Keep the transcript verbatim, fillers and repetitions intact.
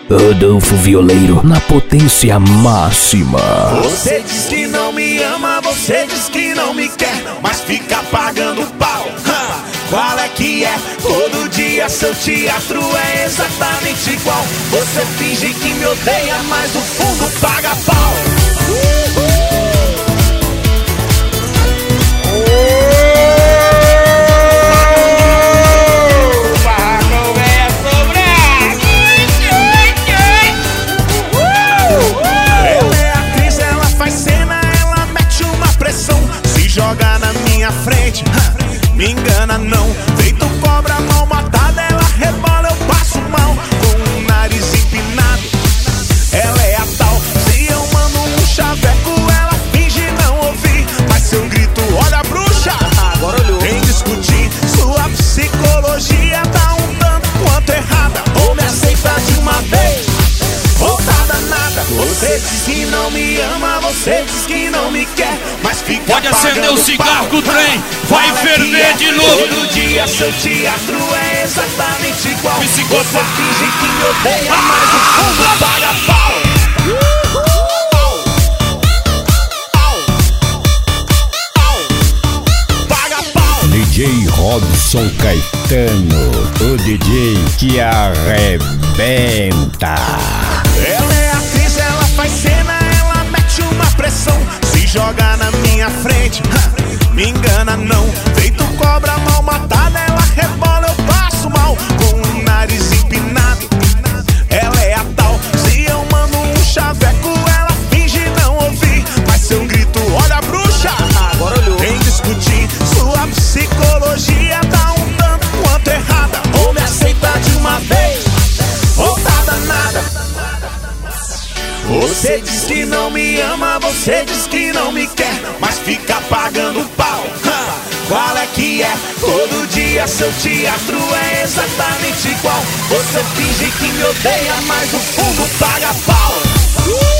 Rodolfo Violeiro na potência máxima. Você diz que não me ama, você diz que não me quer, mas fica pagando pau. Ha, qual é que é? Todo dia seu teatro é exatamente igual. Você finge que me odeia, mas no fundo paga pau. Joga na minha frente, me engana não. Feito cobra mal matada, ela rebola, eu passo mal. Com o nariz empinado, ela é a tal. Se eu mando um chaveco, ela finge não ouvir. Mas se eu grito, olha a bruxa, agora olhou. Vem discutir, sua psicologia tá um tanto quanto errada. Ou me aceita de uma vez, ou tá danada. Você diz que não me ama, você diz que não me quer, mas fica pode acender o cigarro que o trem vai ferver de novo. Todo dia seu teatro é exatamente igual. Você finge que me odeia, mas no fundo paga pau. Paga pau. D J Robson Caetano, o D J que arrebenta. Ela é atriz, ela faz cena, ela mete uma pressão. Se joga na minha frente, me engana não. Feito cobra mal matada, ela rebola, eu passo mal. Com o nariz empinado, ela é a tal. Se eu mando um chaveco, ela finge não ouvir. Mas se eu grito, olha a bruxa, agora olhou. Vem discutir, sua psicologia tá um tanto quanto errada. Ou me aceita de uma vez, ou tá danada. Você diz que não me ama, você diz que não me quer, mas fica pagando pau. Ha, qual é que é? Todo dia seu teatro é exatamente igual. Você finge que me odeia, mas no fundo paga pau.